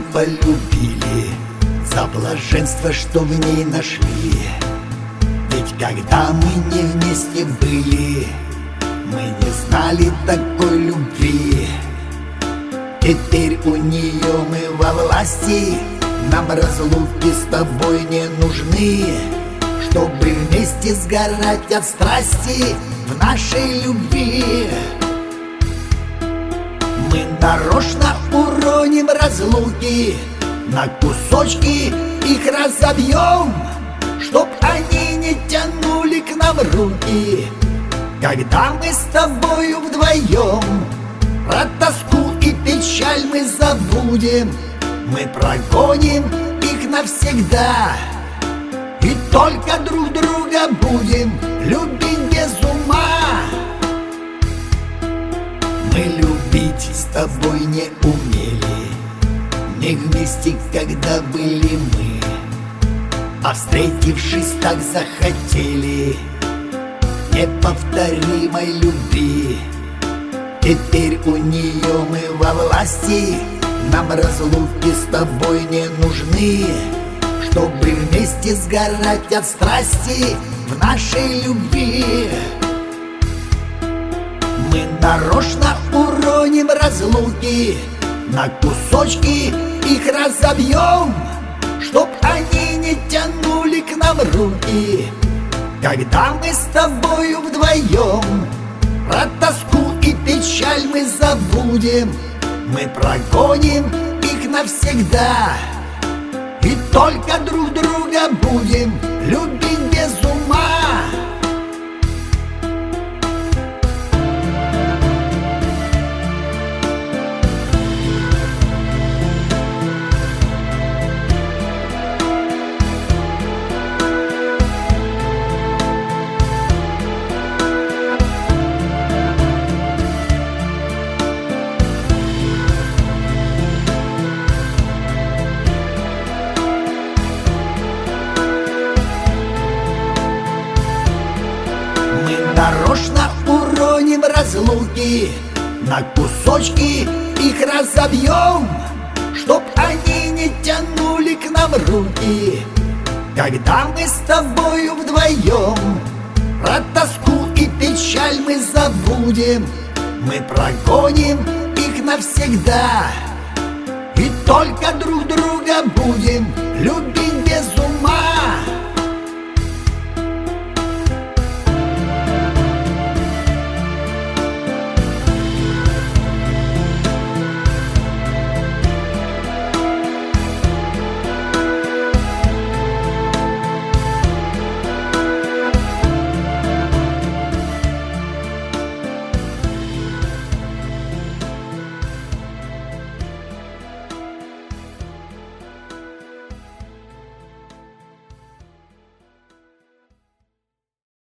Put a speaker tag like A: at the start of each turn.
A: полюбили за блаженство, что в ней нашли. Ведь когда мы не вместе были, мы не знали такой любви. Теперь у нее мы во власти, нам разлуки с тобой не нужны, чтобы вместе сгорать от страсти в нашей любви. Мы нарочно уроним разлуки, на кусочки их разобьем, чтоб они не тянули к нам руки. Когда мы с тобою вдвоем, про тоску и печаль мы забудем, мы прогоним их навсегда и только друг друга будем любить без ума. Мы любить с тобой не умели, не вместе, когда были мы, а встретившись, так захотели неповторимой любви. Теперь у нее мы во власти, нам разлуки с тобой не нужны, чтобы вместе сгорать от страсти в нашей любви. Мы нарочно уроним разлуки, на кусочки их разобьем, чтоб они не тянули к нам руки. Когда мы с тобою вдвоем, про тоску и печаль мы забудем, мы прогоним их навсегда и только друг друга будем любить без ума. Нарочно уроним разлуки, на кусочки их разобьем, чтоб они не тянули к нам руки. Когда мы с тобою вдвоем, про тоску и печаль мы забудем, мы прогоним их навсегда и только друг друга будем любить